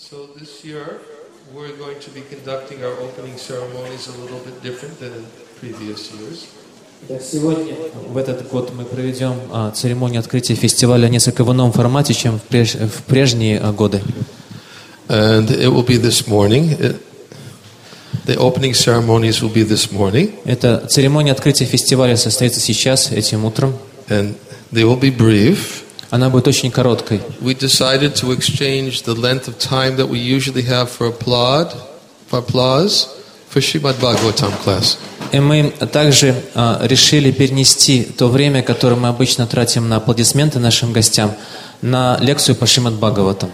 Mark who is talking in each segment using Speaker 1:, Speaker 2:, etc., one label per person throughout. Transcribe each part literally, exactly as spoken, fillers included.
Speaker 1: So this year we're going to be conducting our opening ceremonies a little bit different than in previous years.
Speaker 2: Сегодня, в этот год, мы проведем а, церемонию открытия фестиваля несколько в ином формате, чем в, преж, в прежние а, годы.
Speaker 1: And it will be this morning. It, the opening ceremonies will be this morning.
Speaker 2: Эта церемония открытия фестиваля состоится сейчас, этим утром.
Speaker 1: And they will be brief.
Speaker 2: Она будет очень короткой.
Speaker 1: We decided to exchange the length of time that we usually have for applaud, for applause, for Srimad Bhagavatam class.
Speaker 2: И мы также а, решили перенести то время, которое мы обычно тратим на аплодисменты нашим гостям, на лекцию по Шримад Бхагаватам.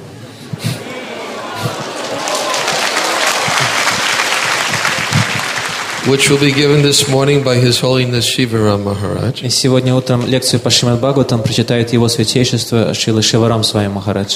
Speaker 1: Which will be given this morning by His Holiness Shivaram Maharaj.
Speaker 2: И сегодня утром лекцию по Шримад Бхагаватам прочитает Его Святейшество Шрила Шиварам Свами Махарадж.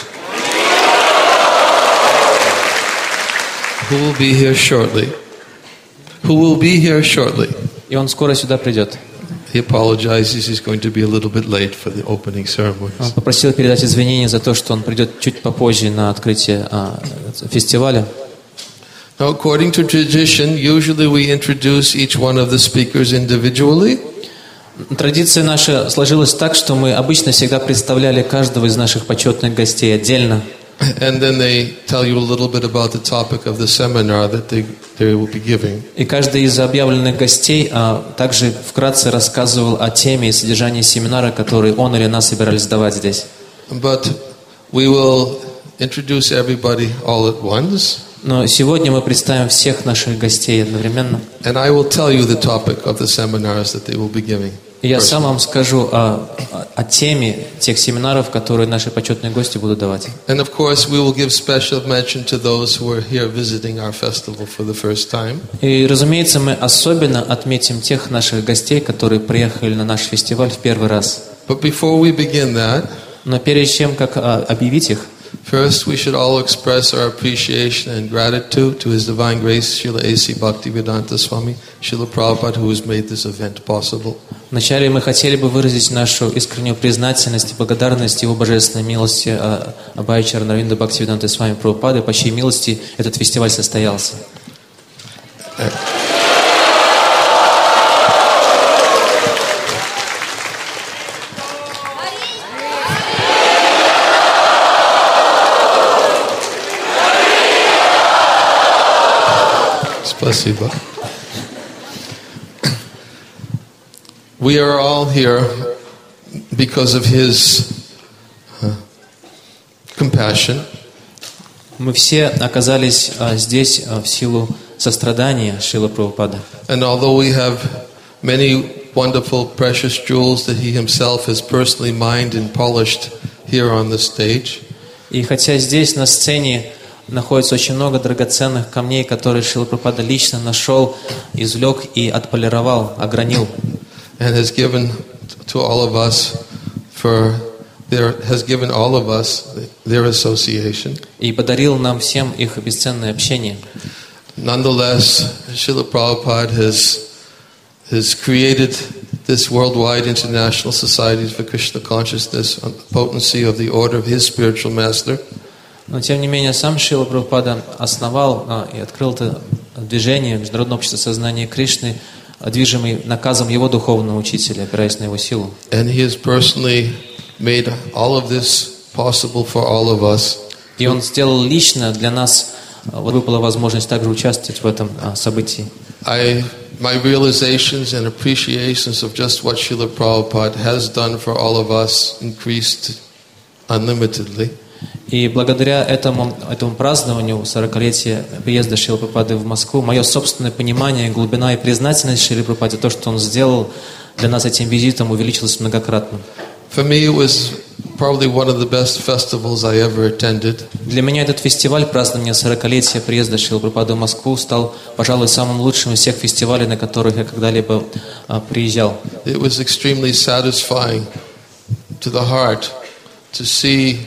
Speaker 1: Who will be here shortly. Who will be here shortly.
Speaker 2: И он скоро сюда придет.
Speaker 1: He apologizes. He's going to be a little bit late for the opening ceremonies.
Speaker 2: Он попросил передать извинения за то, что он придет чуть попозже на открытие а, фестиваля.
Speaker 1: Now, according to tradition, usually we introduce each one of the speakers individually.
Speaker 2: Традиция наша сложилась так, что мы обычно всегда представляли каждого из наших почетных гостей отдельно.
Speaker 1: And then they tell you a little bit about the topic of the seminar that they, they will be giving.
Speaker 2: И каждый из объявленных гостей а, также вкратце рассказывал о теме и содержании семинара, который он или она собирались давать здесь.
Speaker 1: But we will introduce everybody all at once.
Speaker 2: Но сегодня мы представим всех наших гостей одновременно.
Speaker 1: And I will tell you the topic of the seminars that they will be giving.
Speaker 2: И я сам вам скажу о, о, о теме тех семинаров, которые наши почетные гости будут давать.
Speaker 1: And of course, we will give special mention to those who are here visiting our festival for the first time.
Speaker 2: И, разумеется, мы особенно отметим тех наших гостей, которые приехали на наш фестиваль в первый раз.
Speaker 1: But before we begin that,
Speaker 2: Но перед чем как а, объявить их,
Speaker 1: first, we should all express our appreciation and gratitude to His Divine Grace, Srila A C Bhaktivedanta Swami, Srila Prabhupada, who has made this event possible.
Speaker 2: вначале мы хотели бы выразить нашу искреннюю признательность и благодарность Его Божественной милости Абхая Чаранарвинда Бхактивиданта Свами Прабхупады, по чьей милости этот фестиваль состоялся.
Speaker 1: Спасибо. We are all here because of His uh, compassion.
Speaker 2: Мы все оказались а, здесь а, в силу сострадания Шрилы Прабхупады.
Speaker 1: And although we have many wonderful, precious jewels that He Himself has personally mined and polished here on the stage,
Speaker 2: И хотя здесь на сцене находится очень много драгоценных камней, которые Шрила Прабхупада лично нашел, извлек и отполировал, огранил.
Speaker 1: and has given to all of us for their has given all of us their association.
Speaker 2: И подарил нам всем их бесценное общение.
Speaker 1: Nonetheless, Srila Prabhupada has has created this worldwide international society for Krishna consciousness on the potency of the order of his spiritual master.
Speaker 2: Но тем не менее сам Шрила Прабхупада основал а, и открыл это движение Международное общество сознания Кришны, движимый наказом его духовного учителя, опираясь на его силу.
Speaker 1: And he has personally made all of this possible for all of us.
Speaker 2: И он сделал лично для нас, вот выпала возможность также участвовать в этом а, событии.
Speaker 1: I my realizations and appreciations of just what Srila Prabhupada has done for all of us increased unlimitedly.
Speaker 2: И благодаря этому, этому празднованию сорокалетия приезда Шрилы Прабхупады в Москву, мое собственное понимание, глубина и признательность Шриле Прабхупаде, то, что он сделал для нас этим визитом, увеличилось многократно.
Speaker 1: For me, it was probably one of the best festivals I ever attended.
Speaker 2: Для меня этот фестиваль празднования сорокалетия приезда Шрилы Прабхупады в Москву стал, пожалуй, самым лучшим из всех фестивалей, на которых я когда-либо а, приезжал.
Speaker 1: It was extremely satisfying to the heart to see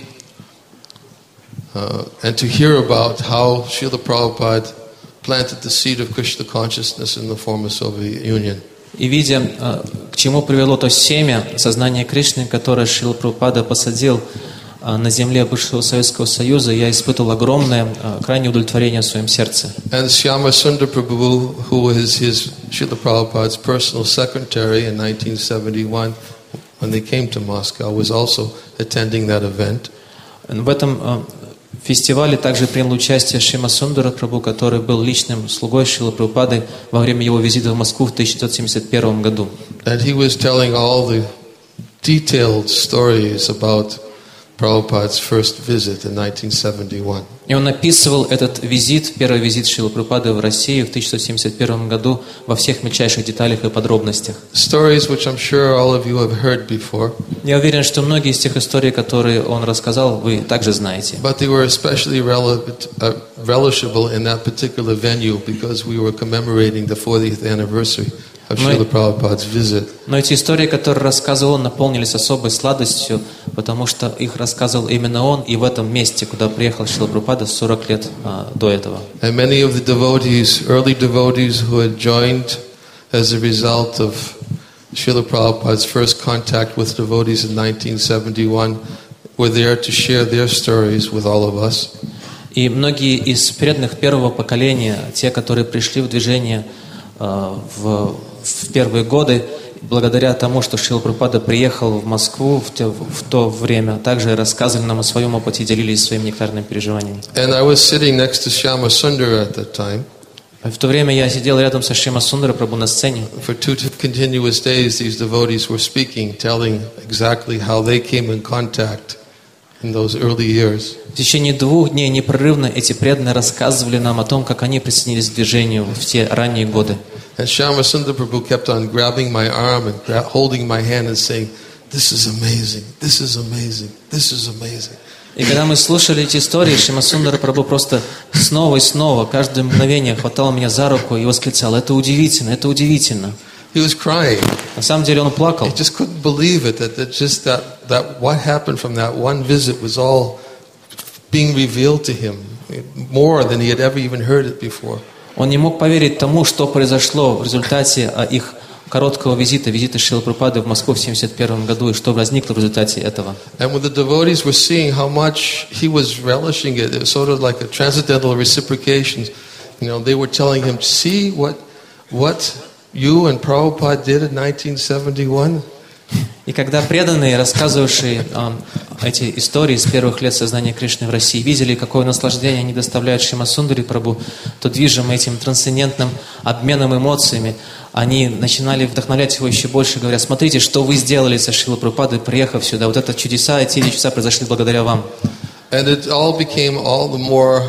Speaker 1: Uh, and to hear about how Srila Prabhupada planted the seed of Krishna consciousness in the form of Soviet Union.
Speaker 2: И видя, к чему привело то семя сознания Кришны, которое Шрила Прабхупада посадил на земле бывшего Советского Союза, я испытывал огромное, крайнее удовлетворение в своем сердце.
Speaker 1: And Shyama Sundar Prabhu, who was his Srila Prabhupada's personal secretary in nineteen seventy-one, when they came to Moscow, was also attending that event.
Speaker 2: В этом фестивале также принял участие Шима Сундара Прабху, который был личным слугой Шрилы Прабхупады во время его визита в Москву в тысяча девятьсот семьдесят первом году.
Speaker 1: And he was telling all the detailed stories about Prabhupada's first visit in nineteen seventy-one.
Speaker 2: И он описывал этот визит, первый визит Шрилы Прабхупады в Россию в тысяча девятьсот семьдесят первом году во всех мельчайших деталях и подробностях.
Speaker 1: Stories which I'm sure all of you have heard before.
Speaker 2: Я уверен, что многие из тех историй, которые он рассказал, вы также знаете.
Speaker 1: But they were especially relevant, uh, relishable in that particular venue because we were commemorating the fortieth anniversary of Srila Prabhupada's visit.
Speaker 2: Но эти истории, которые рассказывал он, наполнились особой сладостью, потому что их рассказывал именно он и в этом месте, куда приехал Шрила Прабхупада сорок лет а, до этого.
Speaker 1: And many of the devotees, early devotees who had joined as a result of Srila Prabhupada's first contact with devotees in nineteen seventy-one, were there to share their stories with all of us.
Speaker 2: И многие из преданных первого поколения, те, которые пришли в движение а, в в первые годы, благодаря тому, что Шрила Прабхупада приехал в Москву в, те, в то время, также рассказывали нам о своем опыте и делились своими нектарными переживаниями.
Speaker 1: And I was sitting next to Shyama Sundar at that time.
Speaker 2: В то время я сидел рядом со Шрима Сундара Прабху на сцене.
Speaker 1: For two continuous days, these devotees were speaking, telling exactly how they came in contact in those early years.
Speaker 2: В течение двух дней непрерывно эти преданные рассказывали нам о том, как они присоединились к движению в те ранние годы.
Speaker 1: And Shyama Sundar Prabhu kept on grabbing my arm and gra- holding my hand and saying, "This is amazing, this is amazing, this is amazing."
Speaker 2: И когда мы слушали эти истории, Шрима Сундара Прабху просто снова и снова, каждое мгновение хватал меня за руку и восклицал: «Это удивительно, это удивительно».
Speaker 1: He was crying.
Speaker 2: На самом деле он плакал.
Speaker 1: He just couldn't believe it, that, that just that, that what happened from that one visit was all being revealed to him, more than he had ever even heard it before.
Speaker 2: Он не мог поверить тому, что произошло в результате их короткого визита, визита Шрилы Прабхупады в Москву в семьдесят первом году, и что возникло в результате этого.
Speaker 1: And when the devotees were seeing how much he was relishing it, it was sort of like a transcendental reciprocation. You know, they were telling him, "See what, what you and Prabhupada did in nineteen seventy-one."
Speaker 2: И когда преданные, рассказывавшие э, эти истории с первых лет сознания Кришны в России, видели, какое наслаждение они доставляют Шрима Сундари Прабху, то движимы этим трансцендентным обменом эмоциями, они начинали вдохновлять его еще больше, говоря: «Смотрите, что вы сделали со Шрилой Прабхупадой, приехав сюда. Вот это чудеса, эти чудеса произошли благодаря вам».
Speaker 1: And it all became all the more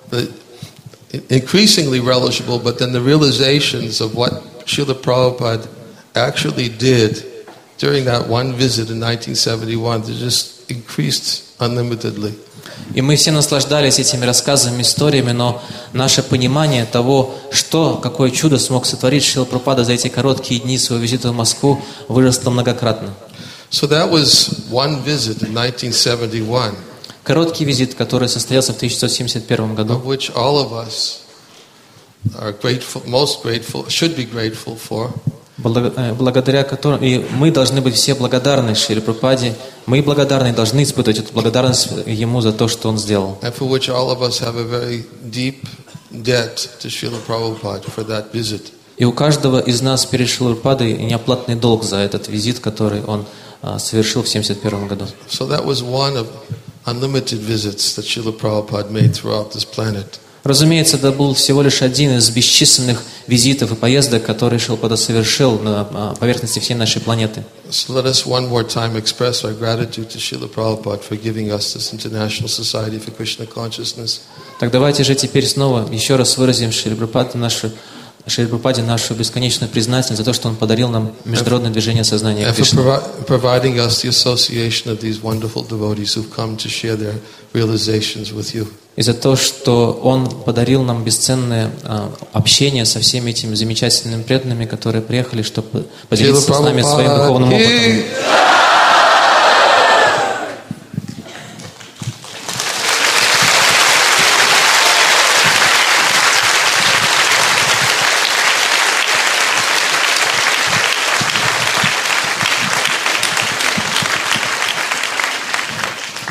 Speaker 1: increasingly relishable, but then the realizations of what Srila Prabhupada actually did during that one visit in nineteen seventy-one, they just increased unlimitedly.
Speaker 2: И мы все наслаждались этими рассказами, историями, но наше понимание того, что, какое чудо смог сотворить Шрила Прабхупада за эти короткие дни своего визита в Москву, выросло многократно.
Speaker 1: So that was one visit in nineteen seventy-one.
Speaker 2: Короткий визит, который состоялся в тысяча девятьсот семьдесят первом году,
Speaker 1: of which all of us are grateful, most grateful, should be grateful for.
Speaker 2: благодаря которому и мы должны быть все благодарны Шриле Прабхупаде, мы благодарны и должны испытывать эту благодарность ему за то, что он сделал.
Speaker 1: And for which all of us have a very deep debt to Srila Prabhupada for that visit.
Speaker 2: И у каждого из нас перед Шрилой Прабхупадой неоплатный долг за этот визит, который он а, совершил в семьдесят первом году.
Speaker 1: So that was one of unlimited visits that Srila Prabhupada made throughout this planet.
Speaker 2: Разумеется, это был всего лишь один из бесчисленных визитов и поездок, которые Шрила Прабхупада совершил на поверхности всей нашей планеты.
Speaker 1: So let us one more time express our gratitude to Srila Prabhupada for giving us this International Society for Krishna Consciousness.
Speaker 2: Так давайте же теперь снова еще раз выразим Шриле Прабхупаде нашу, Шриле Прабхупаде нашу бесконечную признательность за то, что он подарил нам международное движение сознания
Speaker 1: And
Speaker 2: Кришны.
Speaker 1: for providing us the association of these wonderful devotees who've come to share their realizations with you.
Speaker 2: И за то, что он подарил нам бесценное а, общение со всеми этими замечательными преданными, которые приехали, чтобы поделиться с нами своим духовным опытом.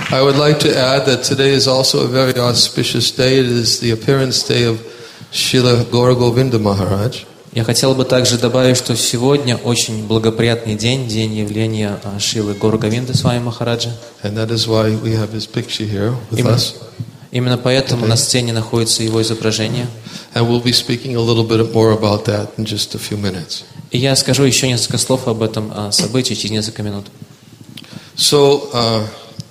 Speaker 1: I would like to add that today is also a very auspicious day. It is the appearance day of Srila Gaura Govinda Maharaj.
Speaker 2: Я хотел бы также добавить, что сегодня очень благоприятный день, день явления а, Шрилы Гаура Говинды Свами Махараджа.
Speaker 1: And that is why we have his picture here with
Speaker 2: Именно,
Speaker 1: us.
Speaker 2: именно поэтому на сцене находится его изображение.
Speaker 1: And we'll be speaking a little bit more about that in just a few minutes.
Speaker 2: И я скажу еще несколько слов об этом а, событии через несколько минут.
Speaker 1: So, uh,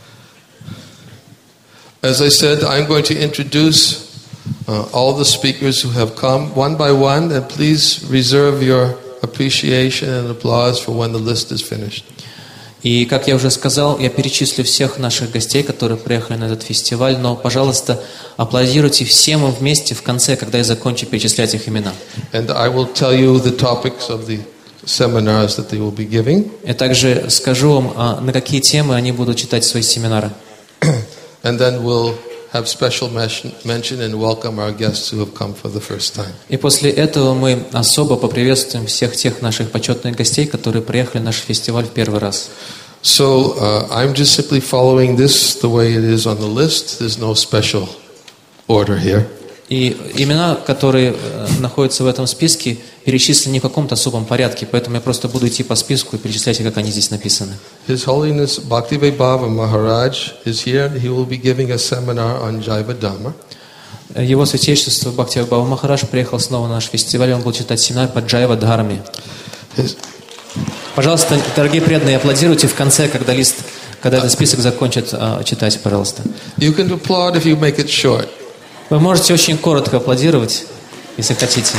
Speaker 1: as I said, I'm going to introduce uh, all the speakers who have come one by one, and please reserve your appreciation and applause for when the list is finished.
Speaker 2: И, как я уже сказал, я перечислю всех наших гостей, которые приехали на этот фестиваль, но, пожалуйста, аплодируйте всем им вместе в конце, когда я закончу перечислять их имена.
Speaker 1: And I will tell you the topics of the seminars that they will be giving.
Speaker 2: Я также скажу вам, а, на какие темы они будут читать свои семинары.
Speaker 1: And then we'll have special mention and welcome our guests who have come for the first time.
Speaker 2: И после этого мы особо поприветствуем всех тех наших почетных гостей, которые приехали на наш фестиваль в первый раз.
Speaker 1: So uh, I'm just simply following this the way it is on the list. There's no special order here.
Speaker 2: И имена, которые э, находятся в этом списке, перечислены не в каком-то особом порядке, поэтому я просто буду идти по списку и перечислять, как они здесь написаны.
Speaker 1: His Holiness Bhaktivedanta Maharaj is here. He will be giving a seminar on Jaiva Dhamma.
Speaker 2: Его Святейшество Бхактивайбхава Махарадж приехал снова на наш фестиваль, он будет читать семинар по Джайва Дхарме.
Speaker 1: His,
Speaker 2: Пожалуйста, дорогие преданные, аплодируйте в конце, когда лист, когда этот список закончит э, читать, пожалуйста.
Speaker 1: you can applaud if you make it short.
Speaker 2: Вы можете очень коротко аплодировать, если хотите.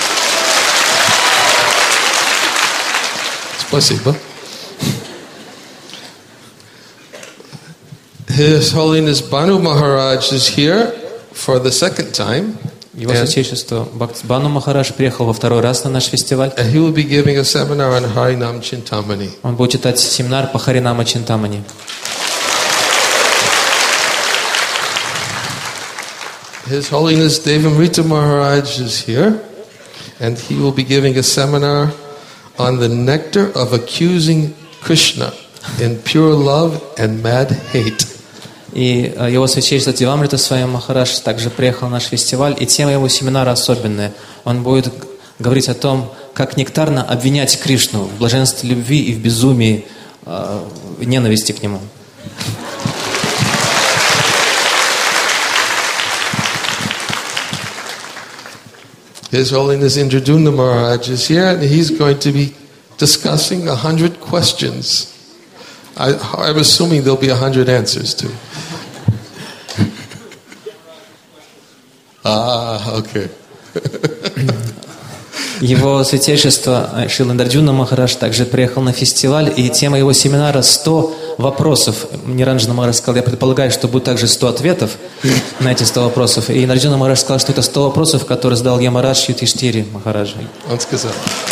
Speaker 1: Спасибо. His Holiness Banu Maharaj is here for the second time.
Speaker 2: Его
Speaker 1: And,
Speaker 2: Святейшество Бхактибану Махарадж приехал во второй раз на наш фестиваль.
Speaker 1: and he will be giving a seminar on Harinam Chintamani.
Speaker 2: Он будет читать семинар по Харинама Чинтамани.
Speaker 1: His Holiness Devamrita Maharaj is here, and he will be giving a seminar on the nectar of accusing Krishna in pure love and mad hate.
Speaker 2: И э, его Святейшество Девамрита Свами Махарадж также приехал на наш фестиваль, и тема его семинара особенная. Он будет говорить о том, как нектарно обвинять Кришну в блаженстве любви и в безумии э, ненависти к нему.
Speaker 1: His Holiness Indraduna Maharaj is here, and he's going to be discussing a hundred questions. I, I'm assuming there'll be a hundred answers too. Ah, okay.
Speaker 2: Его Святейшество Шрила Индрджуна Махарадж также приехал на фестиваль, и тема его семинара сто вопросов. Ниранджана Махарадж сказал, я предполагаю, что будет также сто ответов на эти сто вопросов. И Индрджуна Махарадж сказал, что это сто вопросов, которые задал Ямарадж Ютиштири Махараджа.
Speaker 1: Он сказал.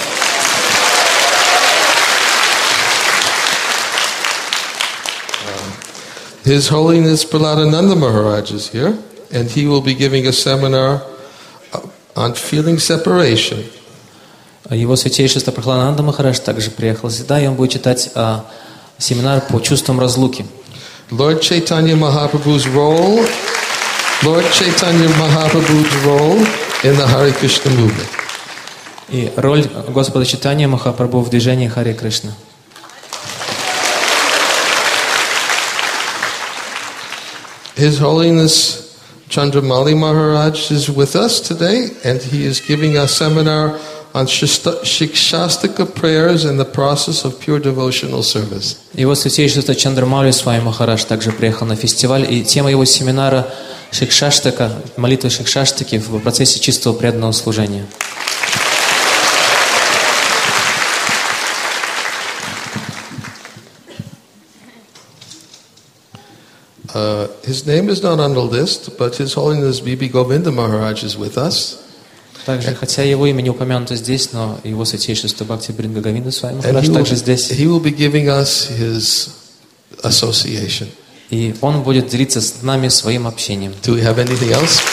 Speaker 1: His Holiness Prahladananda Maharaj is here, and he will be giving a seminar on feeling separation.
Speaker 2: Его Святейшество Прахладананда Махарадж также приехал сюда, и он будет читать а, семинар по чувствам разлуки.
Speaker 1: Lord Chaitanya Mahaprabhu's role, Lord Chaitanya Mahaprabhu's role in the Hare Krishna movement.
Speaker 2: И роль Господа Чайтаньи Махапрабху в движении Харе Кришна.
Speaker 1: His Holiness Chandramali Maharaj is with us today, and he is giving a seminar on Shikshastika prayers and the process of pure devotional service.
Speaker 2: Его Святейшество Чандрамали Свами Махарадж также приехал на фестиваль, и тема его семинара Шикшаштака, молитвы Шикшаштаки в процессе чистого преданного служения.
Speaker 1: Uh, his name is not on the list, but His Holiness Bibi Govinda Maharaj is with us.
Speaker 2: Также, хотя его имя не упомянуто здесь, но его Святейшество Бхакти Бринга Говинда Свами
Speaker 1: And
Speaker 2: Махарадж
Speaker 1: he will,
Speaker 2: также здесь.
Speaker 1: he will be giving us his association.
Speaker 2: И он будет делиться с нами своим общением.
Speaker 1: Do we have anything else?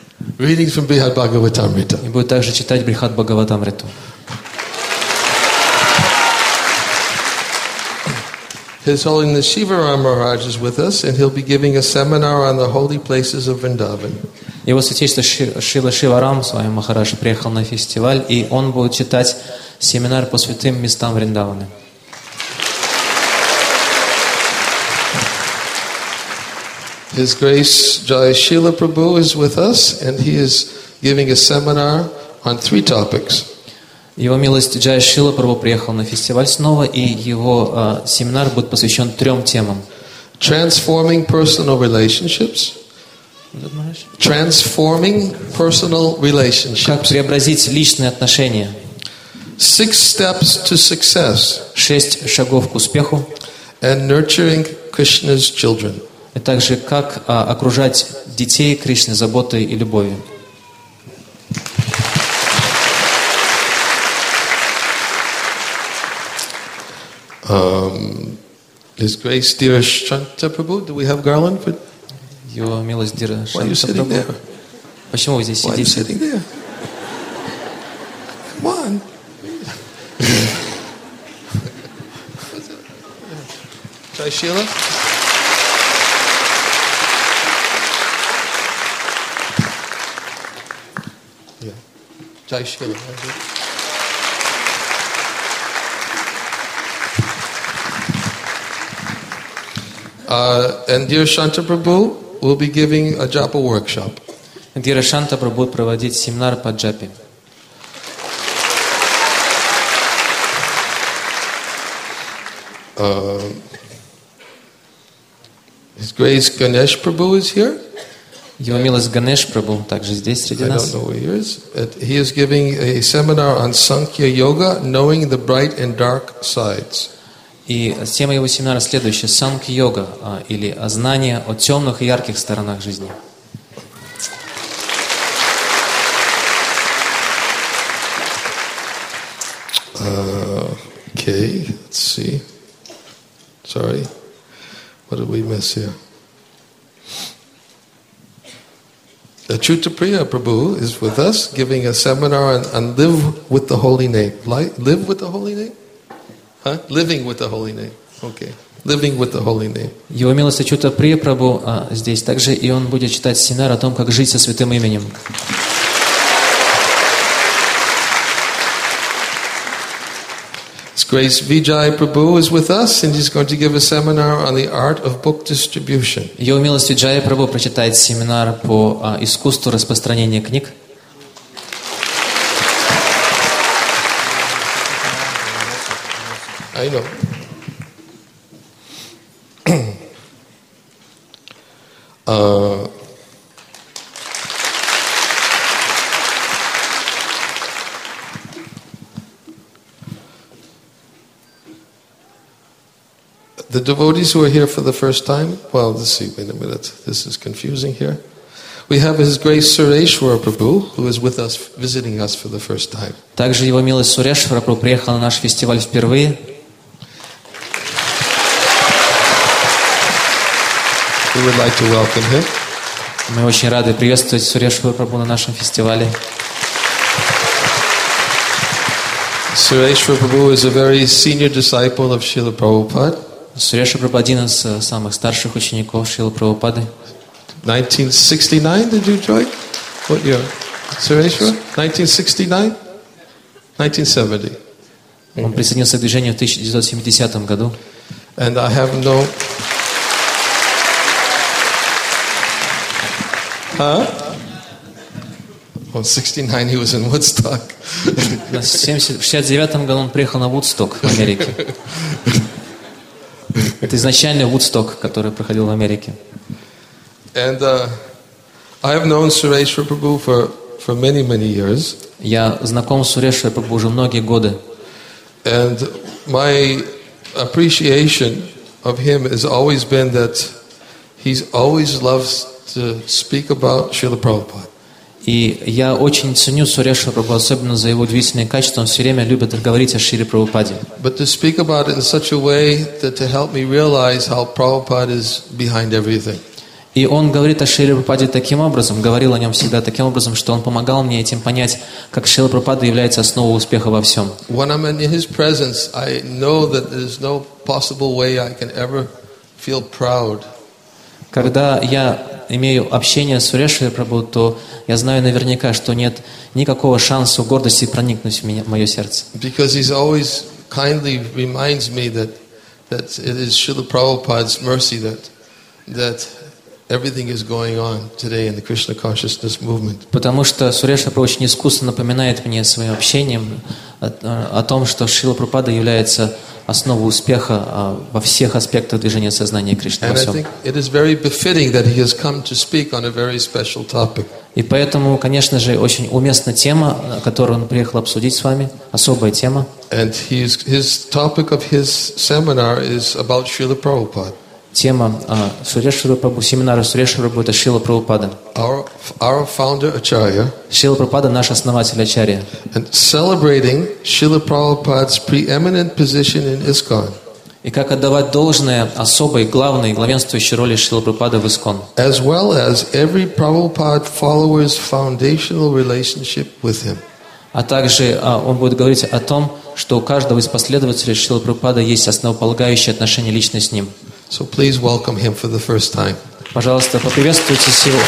Speaker 1: Reading from Brihad Bhagavatamrita.
Speaker 2: И будет также читать Брихат Бхагаватамриту.
Speaker 1: His Holiness Shiva Ram Maharaj is with us, and he'll be giving a seminar on the holy places of Vrindavan.
Speaker 2: Его святейшество Ши- Шила Шиварам, с вами Махарадж, приехал на фестиваль, и он будет читать семинар по святым местам Вриндаваны.
Speaker 1: His Grace Jai Srila Prabhu is with us, and he is giving a seminar on three topics.
Speaker 2: Его милость Джая Шила Прабху приехал на фестиваль снова, и его э, семинар будет посвящен трем темам.
Speaker 1: Transforming personal relationships. Transforming personal relationships.
Speaker 2: Как преобразить личные отношения.
Speaker 1: Six steps to success.
Speaker 2: Шесть шагов к успеху.
Speaker 1: And nurturing Krishna's children.
Speaker 2: И также как а, окружать детей Кришны заботой и любовью.
Speaker 1: Um, His Grace Dira Shanta Prabhu, do we have garland for?
Speaker 2: Его милость Дира
Speaker 1: Why are you
Speaker 2: Шанта
Speaker 1: sitting there?
Speaker 2: Прабху. Почему вы здесь
Speaker 1: Why are you
Speaker 2: сидите?
Speaker 1: sitting there? Come on. Jai Sheila? Yeah. Jai Sheila. Uh, and dear Shanta Prabhu will be giving a japa workshop.
Speaker 2: Дира Шанта Прабху будет проводить семинар по джапе.
Speaker 1: Uh, His Grace Ganesh Prabhu is here.
Speaker 2: Его милость Ганеш Прабху также здесь среди
Speaker 1: I
Speaker 2: нас.
Speaker 1: don't know where he is. But he is giving a seminar on Sankhya Yoga, knowing the bright and dark sides.
Speaker 2: И тема его семинара следующая: Санкья-йога, а, или знание о темных и ярких сторонах жизни.
Speaker 1: Uh, okay, let's see. Sorry, what did we miss here? Achyutapriya Prabhu is with us, giving a seminar on, on live with the holy name. Li- live with the holy name? Huh? Living with the holy name. Okay. Living with the holy name.
Speaker 2: Его милость Achyutapriya Прабху а, здесь также, и он будет читать семинар о том, как жить со святым именем.
Speaker 1: His Grace Vijay Prabhu is with us, and he's going to give a seminar on the art of book distribution.
Speaker 2: Его милость Джая Прабху прочитает семинар по а, искусству распространения книг.
Speaker 1: I know. uh, The devotees who are here for the first time, well, let's see, wait a minute, this is confusing here. We have His Grace Sureshwara Prabhu, who is with us, visiting us for the first time.
Speaker 2: Также его милость Сурешвара Прабху приехал на наш фестиваль впервые.
Speaker 1: We would like to welcome him.
Speaker 2: Мы очень рады приветствовать Сурешвара Прабху на нашем фестивале.
Speaker 1: Sureshwara Prabhu is a very senior disciple of Srila Prabhupada.
Speaker 2: Сурешвара Прабху один из э, самых старших учеников Шрилы Прабхупады.
Speaker 1: nineteen sixty-nine, did you join? What year? Sureshwara? nineteen sixty-nine? nineteen seventy.
Speaker 2: Он присоединился к движению в тысяча девятьсот семидесятом году.
Speaker 1: And I have no... Huh? Oh, sixty-nine, he was in Woodstock.
Speaker 2: В шестьдесят девятом году он приехал на Вудсток в Америке. Это изначально Вудсток, который проходил в Америке.
Speaker 1: And uh, I have known Sureshwara Prabhu for, for many, many years.
Speaker 2: Я знаком с Сурешварой Прабху уже многие годы.
Speaker 1: And my appreciation of him has always been that he's always loves to speak about Srila Prabhupada.
Speaker 2: И я очень ценю Сурешвара Прабху, особенно за его удивительные качества. Он все время любит говорить о Шриле Прабхупаде.
Speaker 1: But to speak about it in such a way that to help me realize how Prabhupada is behind everything.
Speaker 2: И И он говорит о Шриле Прабхупаде таким образом, говорил о нем всегда таким образом, что он помогал мне этим понять, как Шрила Прабхупада является основой успеха во всем.
Speaker 1: When I'm in his presence, I know that there's no possible way I can ever feel proud.
Speaker 2: Когда я имею общение с Сурешварой Прабху, то я знаю наверняка, что нет никакого шанса гордости проникнуть в меня, в мое сердце.
Speaker 1: Because he's always kindly reminds me that that it is Srila Prabhupada's mercy that that everything is going on today in the Krishna consciousness movement.
Speaker 2: Потому что Сурешвара Прабху очень искусно напоминает мне своим общением о, о том, что Шрила Прабхупада является основой успеха во всех аспектах движения сознания Кришны во
Speaker 1: And I
Speaker 2: всем.
Speaker 1: think it is very befitting that he has come to speak on a very special topic.
Speaker 2: И поэтому, конечно же, очень уместна тема, которую он приехал обсудить с вами, особая тема.
Speaker 1: And he's, his topic of his seminar is about Srila Prabhupada.
Speaker 2: Тема а, Сурешвара Прабху, семинара Сурешвара Прабху — это Шрила Прабхупада.
Speaker 1: Our, our founder Acharya,
Speaker 2: Шрила Прабхупада — наш основатель Ачарья.
Speaker 1: and celebrating Srila Prabhupada's preeminent position in ISKCON
Speaker 2: И как отдавать должное особой, главной, главенствующей роли Шрила Прабхупады в ИСККОН.
Speaker 1: as well as every Prabhupada follower's foundational relationship with him.
Speaker 2: А также а, он будет говорить о том, что у каждого из последователей Шрила Прабхупада есть основополагающие отношения лично с ним.
Speaker 1: So please welcome him for the first time.
Speaker 2: Пожалуйста, поприветствуйте его.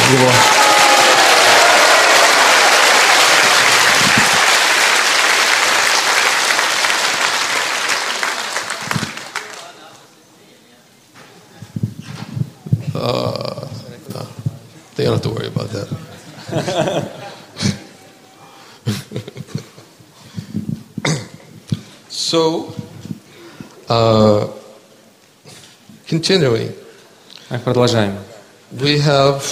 Speaker 1: Uh, no, they don't have to worry about that. So, uh, continuing,
Speaker 2: Так, продолжаем.
Speaker 1: we have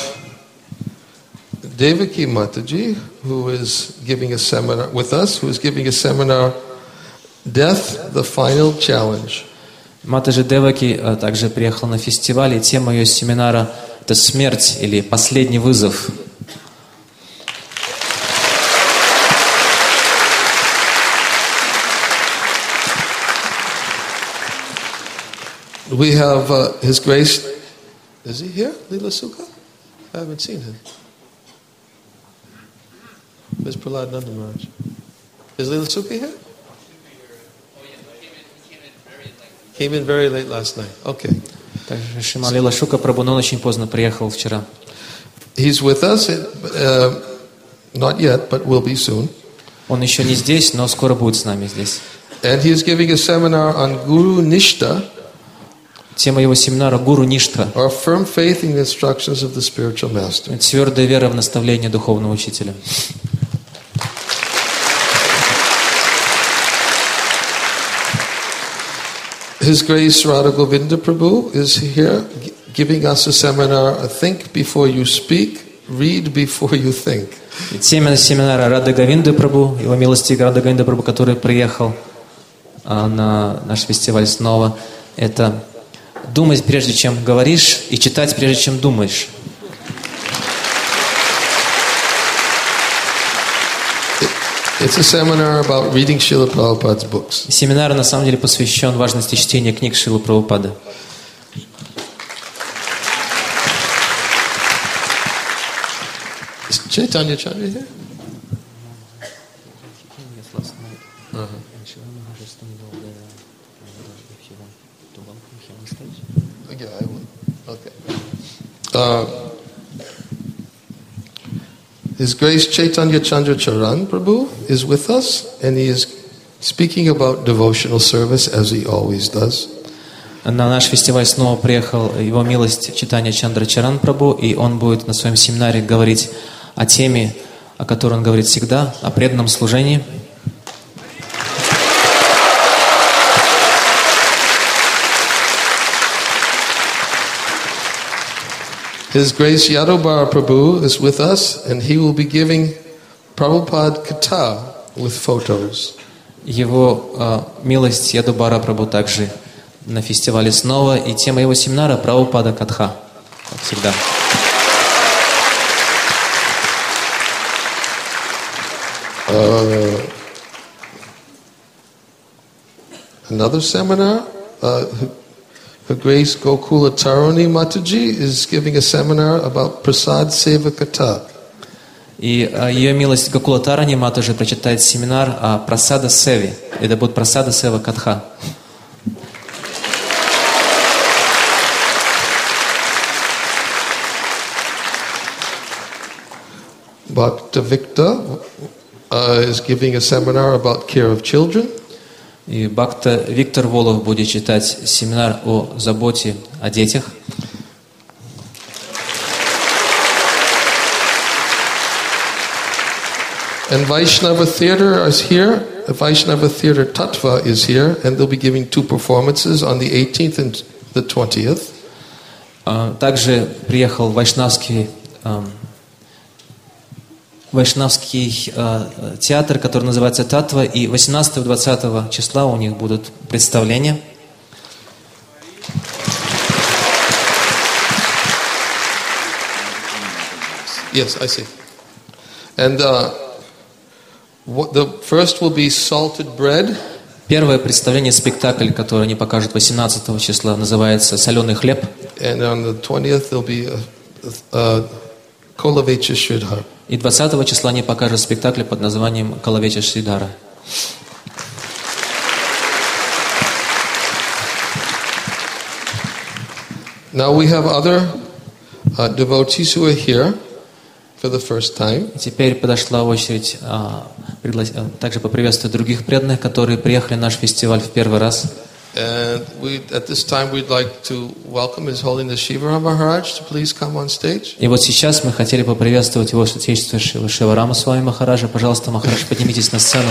Speaker 1: Devaki Mataji, who is giving a seminar with us, who is giving a seminar, Death, the Final Challenge.
Speaker 2: Матаджи Деваки а, также приехала на фестиваль, и тема ее семинара — это «Смерть» или «Последний вызов».
Speaker 1: We have uh, His Grace. Is he here, Lila Sukha? I haven't seen him. Where's Prahlad Nanda Maharaj? Is Lila Sukha here? Came in very late last night. Okay.
Speaker 2: Также Шриман Лила Шука Прабху, но он очень поздно приехал вчера.
Speaker 1: He's with us, uh, not yet, but will be soon.
Speaker 2: Он еще не здесь, но скоро будет с нами здесь.
Speaker 1: And he is giving a seminar on Guru Nishta,
Speaker 2: Тема его семинара — «Гуру Ништха».
Speaker 1: or firm faith in the instructions of the spiritual master.
Speaker 2: Твердая вера в наставление духовного учителя.
Speaker 1: His Grace Radha Govinda Prabhu is here g- giving us a seminar, Think Before You Speak, Read Before You Think.
Speaker 2: И тема семинара Рады Говинды Прабху, его милости Рады Говинды Прабху, который приехал а, на наш фестиваль снова, это думать прежде чем говоришь и читать прежде чем думаешь.
Speaker 1: It's a seminar about reading Srila Prabhupada's books.
Speaker 2: Семинар на самом деле посвящен важности чтения книг Шрилы Прабхупады.
Speaker 1: Is Chaitanya Chandra here? Uh-huh. Yeah, I will. Okay. Uh, His Grace Chaitanya Chandra Charan Prabhu is with us, and he is speaking about devotional service as he always does.
Speaker 2: На наш фестиваль снова приехал его милость Чайтанья Чандра Чаран Прабху, и он будет на своем семинаре говорить о теме, о которой он говорит всегда, о преданном служении.
Speaker 1: His Grace Yadobara Prabhu is with us, and he will be giving Prabhupada Katha with photos.
Speaker 2: Его э, милость Ядубара Прабху также на фестивале снова, и тема его семинара — Прабхупада Катха, как всегда.
Speaker 1: Uh, another seminar, uh, Her Grace Gokula Tarani Mataji is giving a seminar about Prasad Seva Katha.
Speaker 2: И а, ее милость Гокула Тарани Матаджи прочитает семинар о Прасада Севе. Это будет Прасада Сева Катха.
Speaker 1: Bhakta Victor uh, is giving a seminar about care of children.
Speaker 2: И Бхакта Виктор Волов будет читать семинар о заботе о детях.
Speaker 1: And Vaishnava Theatre is here. The Vaishnava Theatre Tattva is here, and they'll be giving two performances on the eighteenth and the twentieth.
Speaker 2: А, Также приехал вайшнавский, а, вайшнавский а, театр, который называется Татва, и восемнадцатого-двадцатого числа у них будут представления.
Speaker 1: Yes, I see. And uh, what, the first will be salted bread.
Speaker 2: Первое представление, спектакль, который они покажут восемнадцатого числа, называется «Соленый хлеб».
Speaker 1: And on the twentieth there'll be a, a, a Kolavecha Sridhar.
Speaker 2: И двадцатого числа они покажут спектакль под названием «Калавеча Шридхара».
Speaker 1: Now we have other uh, devotees who are here for the first time.
Speaker 2: И теперь подошла очередь а, пригла- а, также поприветствовать других преданных, которые приехали на наш фестиваль в первый раз.
Speaker 1: And we, at this time we'd like to welcome His Holiness Shivaram Maharaj to please come on stage.
Speaker 2: И вот сейчас мы хотели поприветствовать его святейшество Шива Шиварама с вами, Махараджа. Пожалуйста, Махарадж, поднимитесь на сцену.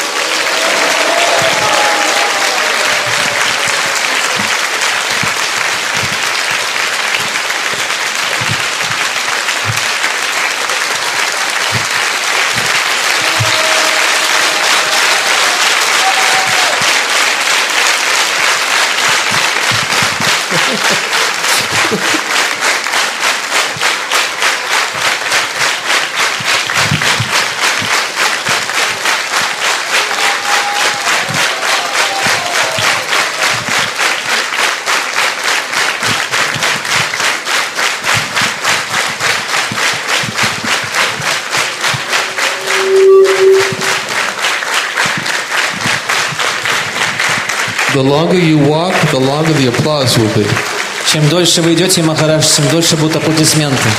Speaker 1: The longer you walk, the longer the applause will be.
Speaker 2: Чем дольше вы идете, Махарадж, тем дольше будут аплодисменты.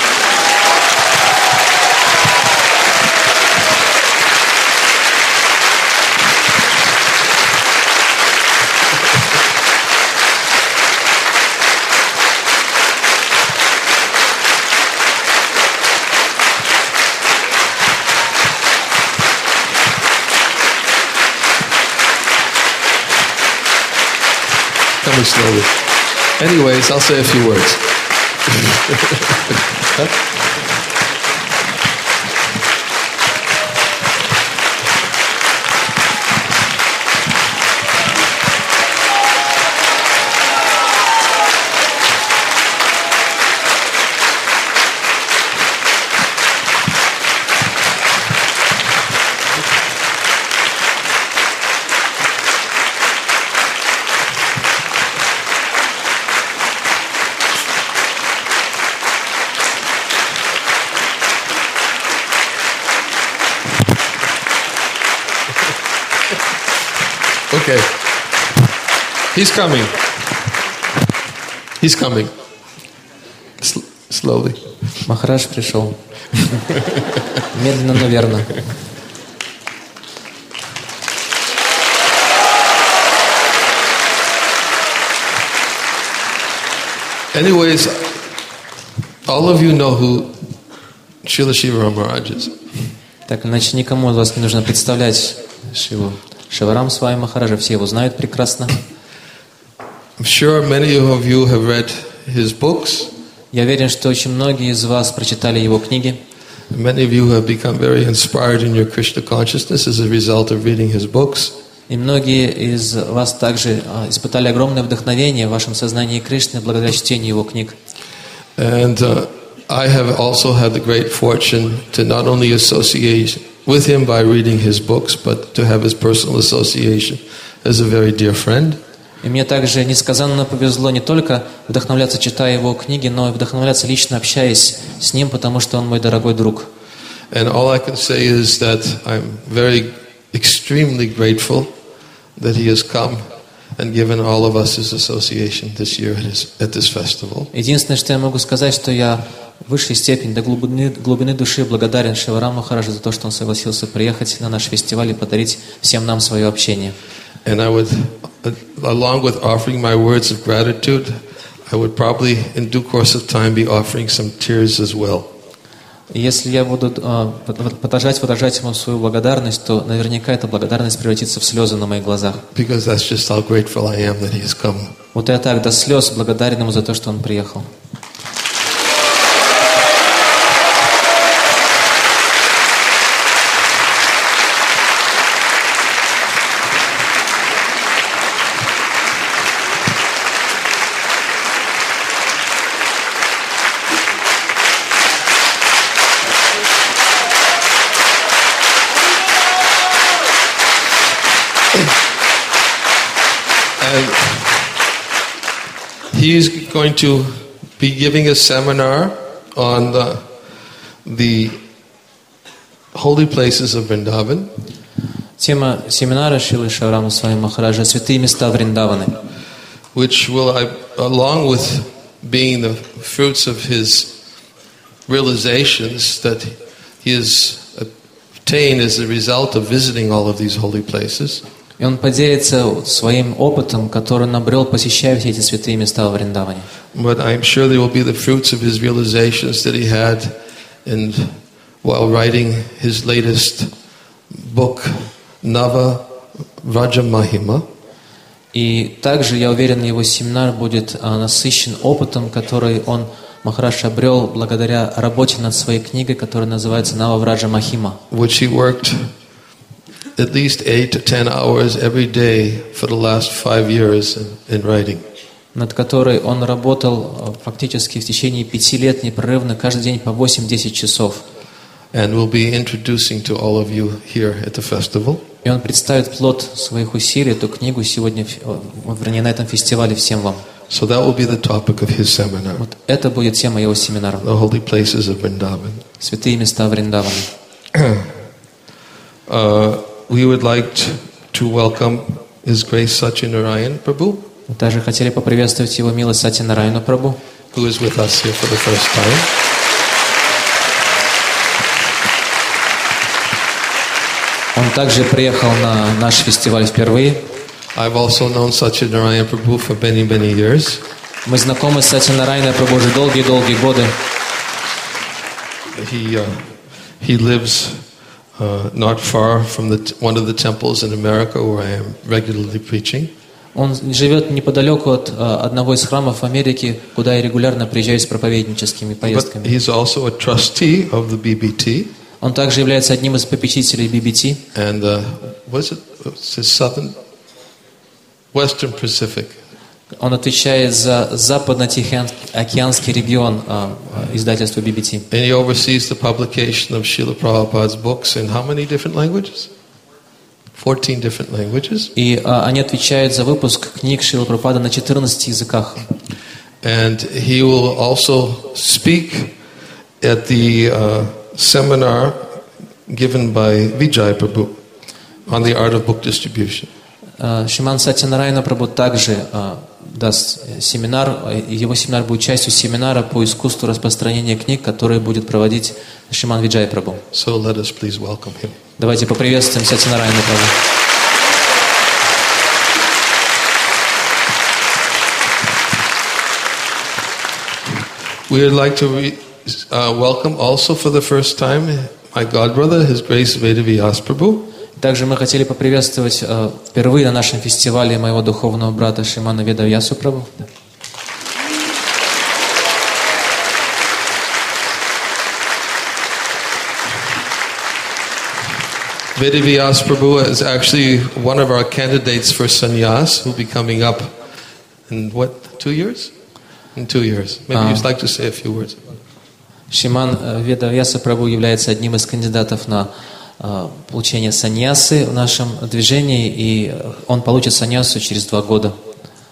Speaker 1: Coming slowly. Anyways, I'll say a few words. Okay. He's coming. He's coming. S- slowly.
Speaker 2: Махарадж пришел. Медленно, но верно.
Speaker 1: Anyways, all of you know who Srila Shivaram Maharaj is.
Speaker 2: Так иначе никому из вас не нужно представлять Шиву Шиварам с вами, Махараджа, все его знают прекрасно.
Speaker 1: I'm sure many of you have read his books.
Speaker 2: Я уверен, что очень многие из вас прочитали его книги.
Speaker 1: Many of you have become very inspired in your Krishna consciousness as a result of reading his books.
Speaker 2: И многие из вас также а, испытали огромное вдохновение в вашем сознании Кришны благодаря чтению его книг.
Speaker 1: And uh, I have also had the great fortune to not only associate with him by reading his books, but to have his personal association as a very dear friend.
Speaker 2: И мне также несказанно повезло не только вдохновляться, читая его книги, но и вдохновляться лично, общаясь с ним, потому что он мой дорогой друг.
Speaker 1: And all I can say is that I'm very extremely grateful that he has come and given all of us his association this year at, his, at this festival.
Speaker 2: Единственное, что я могу сказать, что я в высшей степени до глубины, глубины души благодарен Шивараму Махараджу за то, что он согласился приехать на наш фестиваль и подарить всем нам свое общение.
Speaker 1: And I would, along with offering my words of gratitude, I would probably in due course of time be offering some tears as well.
Speaker 2: И если я буду э, подражать, выражать ему свою благодарность, то наверняка эта благодарность превратится в слезы на моих глазах.
Speaker 1: Because that's just how grateful I am that he has come.
Speaker 2: Вот я так до слез благодарен ему за то, что он приехал.
Speaker 1: And he is going to be giving a seminar on the, the holy places of Vrindavan.
Speaker 2: Тема семинара Шилы Шиварама Свами Махараджа «Святые места Вриндаваны»,
Speaker 1: which will, along with being the fruits of his realizations that he has obtained as a result of visiting all of these holy places.
Speaker 2: И он поделится своим опытом, который он обрел, посещая все эти святые места в Вриндаване.
Speaker 1: But I'm sure they will be the fruits of his realizations that he had in, while writing his latest book, Nava Vraja Mahima.
Speaker 2: И также, я уверен, его семинар будет а, насыщен опытом, который он, Махарадж, обрел благодаря работе над своей книгой, которая называется Нава Враджа Махима.
Speaker 1: Which he worked at least eight to ten hours every day for the last five years in, in writing.
Speaker 2: Над которой он работал фактически в течение пяти лет непрерывно, каждый день по восемь-десять часов.
Speaker 1: And we'll be introducing to all of you here at the festival.
Speaker 2: И он представит плод своих усилий, эту книгу сегодня, вернее, на этом фестивале всем вам.
Speaker 1: So that will be the topic of his seminar.
Speaker 2: Вот это будет тема его семинара.
Speaker 1: The holy places of Vrindavan.
Speaker 2: Святые места Вриндавана.
Speaker 1: uh, we would like to welcome His Grace Satyanarayan Prabhu.
Speaker 2: Мы также хотели поприветствовать его милость Сатьянараяну Прабху,
Speaker 1: who is with us here for the first time.
Speaker 2: Он также приехал на наш фестиваль впервые.
Speaker 1: I've also known Satyanarayan Prabhu for many, many years.
Speaker 2: Мы знакомы с Сатьянараяной Прабху уже долгие-долгие годы.
Speaker 1: He uh, he lives uh, not far from the one of the temples in America where I am regularly preaching.
Speaker 2: Он живет неподалеку от uh, одного из храмов в Америке, куда я регулярно приезжаю с проповедническими поездками.
Speaker 1: But he's also a trustee of the B B T.
Speaker 2: Он также является одним из попечителей би би ти.
Speaker 1: And uh, was it it's Southern Western Pacific?
Speaker 2: Он отвечает за западно-тихоокеанский регион uh, издательства би би ти.
Speaker 1: And he oversees the publication of Srila Prabhupada's books in how many different languages? Fourteen different languages.
Speaker 2: И uh, они отвечают за выпуск книг Шрилы Прабхупады на четырнадцати языках.
Speaker 1: And he will also speak at the uh, seminar given by Vijay Prabhu on the art of book distribution.
Speaker 2: Uh, Шриман Сатьянараяна Прабху также uh, даст семинар. Его семинар будет частью семинара по искусству распространения книг, который будет проводить Шриман Виджай Прабху.
Speaker 1: So let us please welcome him.
Speaker 2: Давайте поприветствуем Сатьянараяна Прабху.
Speaker 1: We would like to re- uh, welcome also for the first time my godbrother, His Grace Vedavyas Prabhu.
Speaker 2: Также мы хотели поприветствовать uh, впервые на нашем фестивале моего духовного брата Шримана Ведавьясу Прабху.
Speaker 1: Vedavyas Prabhu is actually one of our candidates for sannyas who will be coming up in what, two years? In two years. Maybe
Speaker 2: Ah.
Speaker 1: you'd like to say a few words.
Speaker 2: Шриман Ведавьяса Прабху является одним из кандидатов на uh, получение саньясы в нашем движении, и он получит саньясу через два года.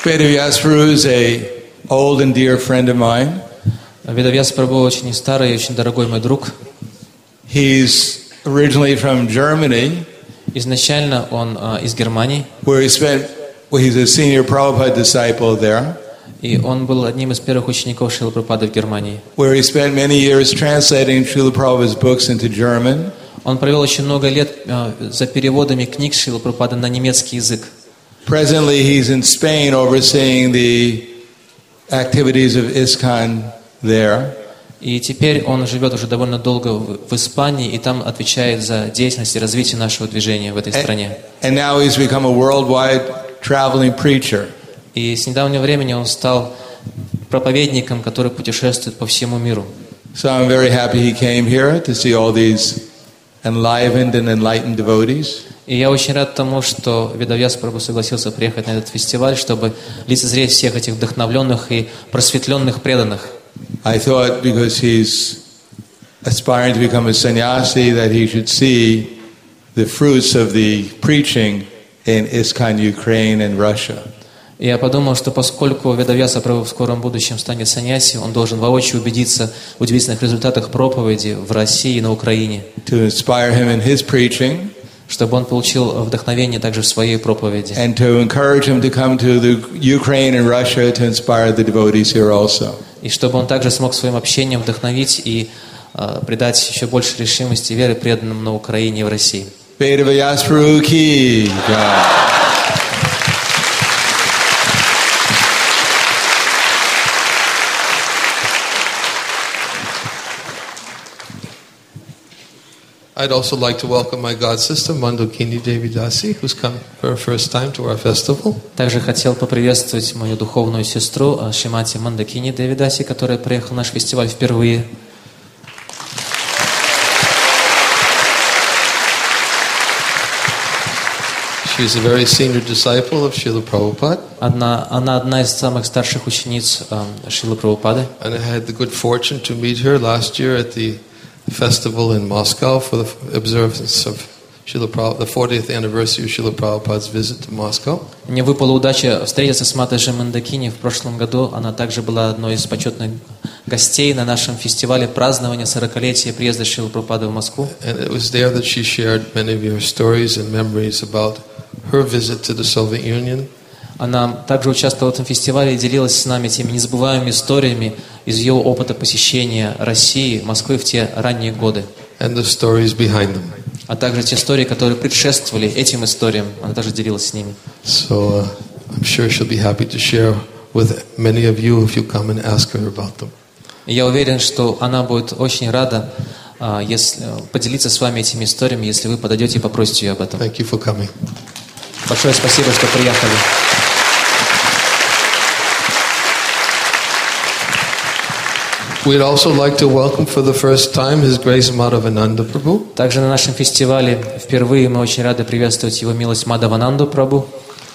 Speaker 3: Vedavyas Prabhu is a old and dear friend of mine.
Speaker 2: Ведавьяс Прабху очень старый и очень дорогой мой друг.
Speaker 3: He's originally from Germany,
Speaker 2: Изначально он а, из Германии,
Speaker 3: where he spent, well, he's a senior Prabhupada disciple there,
Speaker 2: и он был одним из первых учеников Шрилы Прабхупады в Германии.
Speaker 3: where he spent many years translating Srila Prabhupada's books into German.
Speaker 2: Он провел очень много лет а, за переводами книг Шрилы Прабхупады на немецкий язык.
Speaker 3: Presently, he's in Spain overseeing the activities of ISKCON there.
Speaker 2: И теперь он живет уже довольно долго в, в Испании, и там отвечает за деятельность и развитие нашего движения в этой стране.
Speaker 3: And now he's become a worldwide traveling preacher.
Speaker 2: И с недавнего времени он стал проповедником, который путешествует по всему миру.
Speaker 3: So I'm very happy he came here to see all these enlivened and enlightened devotees.
Speaker 2: И я очень рад тому, что Ведавьяс Прабху согласился приехать на этот фестиваль, чтобы лицезреть всех этих вдохновленных и просветленных преданных.
Speaker 3: I thought because he's aspiring to become a sannyasi that he should see the fruits of the preaching in ISKCON Ukraine and Russia.
Speaker 2: И я подумал, что поскольку Ведавьяса Прабху в скором будущем станет саньяси, он должен воочию убедиться в удивительных результатах проповеди в России и на Украине,
Speaker 3: To inspire him in his preaching
Speaker 2: чтобы он получил вдохновение также в своей проповеди.
Speaker 3: and to encourage him to come to the Ukraine and Russia to inspire the devotees here also.
Speaker 2: И чтобы он также смог своим общением вдохновить и э, придать еще больше решимости и веры преданным на Украине и в России.
Speaker 3: Vedavyas Prabhu ki jai.
Speaker 1: I'd also like to welcome my god sister Mandakini Devi Dasi, who's come for her first time to our festival.
Speaker 2: Также хотел поприветствовать мою духовную сестру э, Шримати Мандакини Деви Даси, которая приехала на наш фестиваль впервые.
Speaker 1: She's a very senior disciple of Srila Prabhupada.
Speaker 2: Одна, она одна из самых старших учениц э, Шрилы Прабхупады.
Speaker 1: And I had the good fortune to meet her last year at the festival in Moscow for the observance of Srila Prabhupada, the fortieth anniversary of Srila Prabhupada's visit to Moscow.
Speaker 2: Мне выпала удача встретиться с Матаджи Мандакини в прошлом году. Она также была одной из почетных гостей на нашем фестивале празднования сорокалетия приезда Шрилы Прабхупады в Москву.
Speaker 1: And it was there that she shared many of your stories and memories about her visit to the Soviet Union.
Speaker 2: Она также участвовала в этом фестивале и делилась с нами теми незабываемыми историями из ее опыта посещения России, Москвы в те ранние годы.
Speaker 1: And the stories behind them.
Speaker 2: А также те истории, которые предшествовали этим историям. Она также делилась с ними.
Speaker 1: So uh, I'm sure she'll be happy to share with many of you if you come and ask her about them.
Speaker 2: И я уверен, что она будет очень рада а, если, поделиться с вами этими историями, если вы подойдете и попросите ее об этом.
Speaker 1: Thank you for coming.
Speaker 2: Большое спасибо, что приехали.
Speaker 1: We'd also like to welcome for the first time His Grace Madhavananda Prabhu.
Speaker 2: Также на нашем фестивале впервые мы очень рады приветствовать Его милость Мадхавананду Прабху.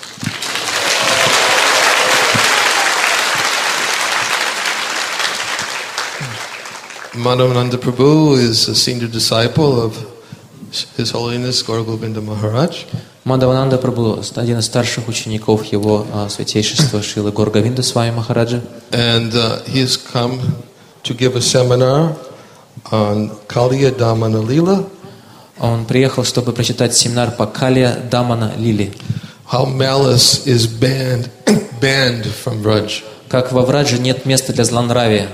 Speaker 1: Madhavananda Prabhu is a senior disciple of His Holiness Gaura Govinda Maharaj.
Speaker 2: Мадхавананда Прабху один из старших учеников Его а, святейшества Шрилы Гаура Говинда Свами Махараджа.
Speaker 1: And uh, he has come to give a seminar on Kaliya Damana Lila.
Speaker 2: Он приехал, чтобы прочитать семинар по Калия Дамана Лили.
Speaker 1: How malice is banned, banned from Vraj.
Speaker 2: Как во Врадже нет места для злонравия.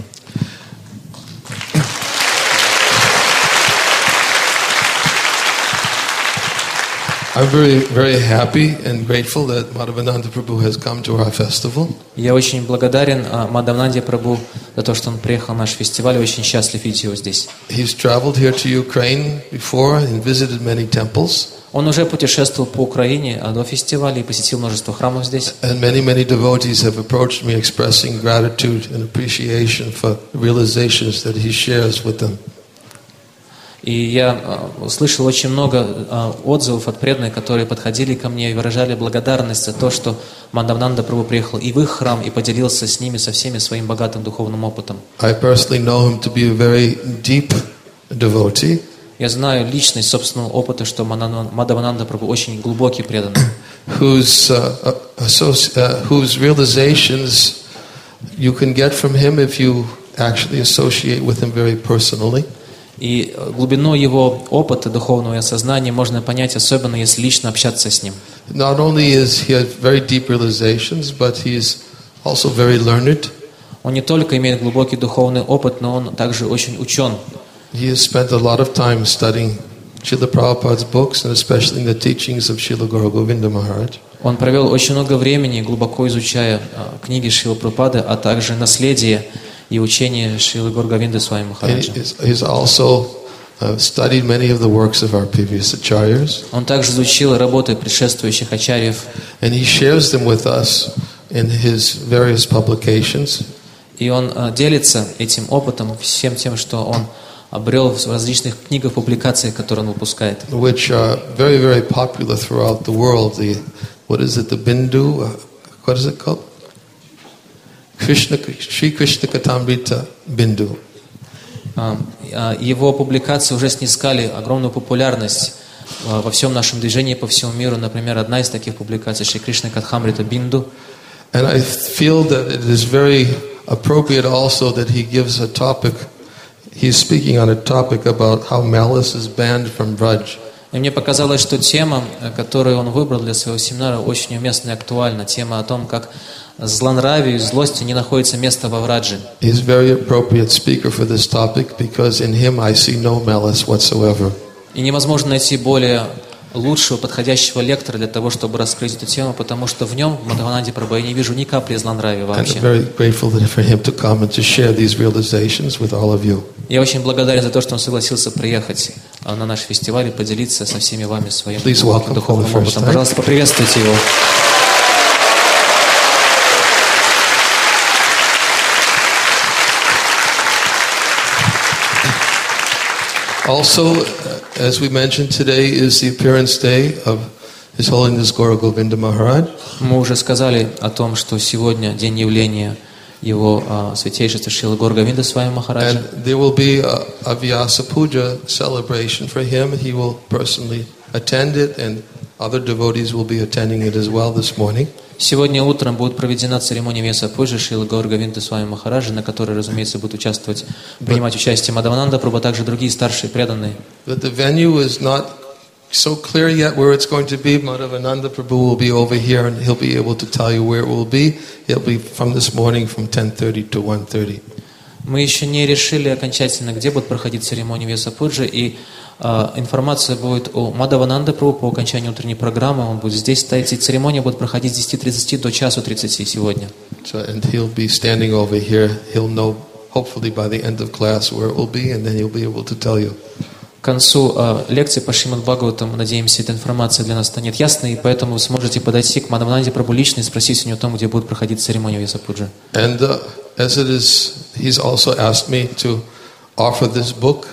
Speaker 1: I'm very, very happy and grateful that Madhavananda Prabhu has come to our festival.
Speaker 2: Я очень благодарен а, Мадхавананде Прабху за то, что он приехал на наш фестиваль, и очень счастлив видеть его здесь.
Speaker 1: He's traveled here to Ukraine before and visited many temples.
Speaker 2: Он уже путешествовал по Украине а, до фестиваля и посетил множество храмов здесь.
Speaker 1: And many, many devotees have approached me expressing gratitude and appreciation for the realizations that he shares with them.
Speaker 2: И я а, услышал очень много а, отзывов от преданных, которые подходили ко мне и выражали благодарность за то, что Мадхавананда Прабху приехал и в их храм, и поделился с ними, со всеми своим богатым духовным опытом.
Speaker 1: I personally know him to be a very deep devotee.
Speaker 2: Я знаю лично из собственного опыта, что Мадхавананда Прабху очень глубокий преданный.
Speaker 1: whose, uh, associ- uh, whose realizations you can get from him if you actually associate with him very personally.
Speaker 2: И глубину его опыта духовного и осознания можно понять, особенно если лично общаться с ним.
Speaker 1: Not only is he has very deep realizations, but he's also very learned.
Speaker 2: Он не только имеет глубокий духовный опыт, но он также очень учен.
Speaker 1: He has spent a lot of time studying Srila Prabhupada's books, and especially in the teachings of Srila Guru Govinda Maharaj.
Speaker 2: Он провел очень много времени, глубоко изучая а, книги Шрилы Прабхупады, а также наследие и учение Шрилы Гуру Говинды Свами Махараджа.
Speaker 1: He's he's also uh, studied many of the works of our previous acharyas,
Speaker 2: Он также изучил работы предшествующих ачарьев,
Speaker 1: and he shares them with us in his various publications.
Speaker 2: и он а, делится этим опытом, всем тем, что он обрел в различных книгах, публикациях, которые он выпускает.
Speaker 1: Which are very, very popular throughout the world. The, what is it, the Bindu? Uh, what is it called? Krishna, Sri Krishna Katamrita Bindu.
Speaker 2: А, а, Его публикации уже снискали огромную популярность а, во всем нашем движении, по всему миру. Например, одна из таких публикаций Шри Кришна Катхамрита Бинду.
Speaker 1: And I feel that it is very appropriate also that he gives a topic. He's speaking on a topic about how malice is banned from Vraj.
Speaker 2: И мне показалось, что тема, которую он выбрал для своего семинара, очень уместна и актуальна. Тема о том, как злонравию и злости не находится места во Врадже.
Speaker 1: He's a very appropriate speaker for this topic because in him I see no malice whatsoever.
Speaker 2: И невозможно найти более лучшего, подходящего лектора для того, чтобы раскрыть эту тему, потому что в нем, в Мадхавананде Прабху, я не вижу ни капли злонравия
Speaker 1: And
Speaker 2: вообще.
Speaker 1: I'm very grateful for him to come and to share these realizations with all of you.
Speaker 2: Я очень благодарен за то, что он согласился приехать а, на наш фестиваль и поделиться со всеми вами своим
Speaker 1: Please welcome
Speaker 2: духовным
Speaker 1: for the first
Speaker 2: опытом.
Speaker 1: time.
Speaker 2: Пожалуйста, поприветствуйте его.
Speaker 1: Also, as we mentioned, today is the appearance day of His Holiness Guru Govinda Maharaj.
Speaker 2: Мы уже сказали о том, что сегодня день явления его а, святейшества Шрилы Гуру Говинды Свами Махараджа.
Speaker 1: And there will be a, a Vyasa Puja celebration for him. He will personally attend it, and other devotees will be attending it as well this morning.
Speaker 2: Сегодня утром будет проведена церемония Вьяса Пуджи Шрилы Гуру Говинды Свами Махараджа, на которой, разумеется, будут участвовать, принимать участие Мадхавананда Прабху, а также другие старшие преданные.
Speaker 1: But the venue is not so clear yet where it's going to be. Madhavananda Prabhu will be over here, and he'll be able to tell you where it will be. It'll be from this morning from ten thirty to one thirty.
Speaker 2: Мы еще не решили окончательно, где будет проходить церемония Вьяса Пуджи, и а, информация будет о Мадхавананда Прабху по окончанию утренней программы. Он будет здесь стоять, и церемония будет проходить с десяти тридцати до часу тридцати сегодня.
Speaker 1: So, and he'll be standing over here. He'll know, hopefully, by the end of class where it will be, and then he'll be able to tell you.
Speaker 2: К концу э, лекции по Шримад Бхагаватам, надеемся, эта информация для нас станет ясной, и поэтому вы сможете подойти к Мадхавананде Прабху лично и спросить у него о том, где будет проходить церемония Вьяса Пуджи.
Speaker 1: And uh, as it is, he's also asked me to offer this book,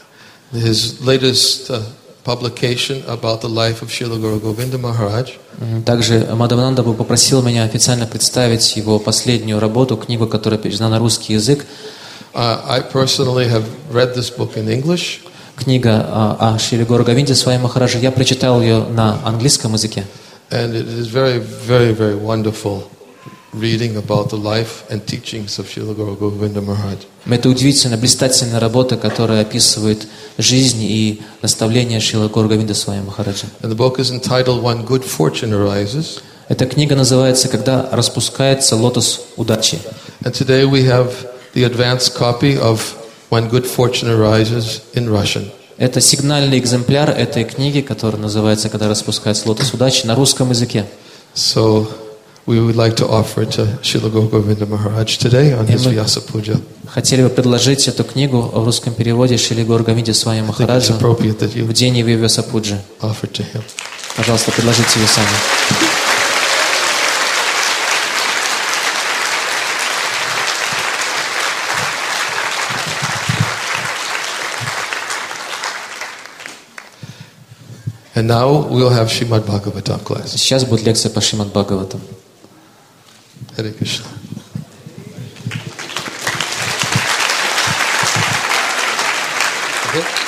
Speaker 1: his latest uh, publication about the life of Srila Guru Govinda Maharaj.
Speaker 2: Также Мадхавананда Прабху попросил меня официально представить его последнюю работу, книгу, которая переведена на русский язык.
Speaker 1: Uh, I personally have read this book in English.
Speaker 2: Книга о Шриле Гуру Говинде Свами Махараджа. Я прочитал ее на английском языке.
Speaker 1: And it is very, very, very wonderful reading about the life and teachings of Srila Guru Govinda Maharaj.
Speaker 2: Это удивительная, блистательная работа, которая описывает жизнь и наставления Шрилы Гуру Говинды Свами Махараджа.
Speaker 1: And the book is entitled When Good Fortune Arises.
Speaker 2: Эта книга называется «Когда распускается лотос удачи».
Speaker 1: And today we have the advanced copy of When Good Fortune Arises in Russian.
Speaker 2: Это сигнальный экземпляр этой книги, которая называется «Когда распускается лотос удачи» на русском языке.
Speaker 1: So we would like to offer it to Srila Guru Govinda Maharaj today on his Vyasa Puja.
Speaker 2: Хотели бы предложить эту книгу в русском переводе Шриле Гуру Говинде Свами
Speaker 1: I think it's
Speaker 2: Махараджу
Speaker 1: appropriate that you
Speaker 2: в день его Вьяса Пуджи.
Speaker 1: offer to him.
Speaker 2: Пожалуйста, предложите ее сами.
Speaker 1: And now we'll have Srimad Bhagavatam class.
Speaker 2: Сейчас будет лекция по Шримад Бхагаватам.
Speaker 1: Hare Krishna. Okay.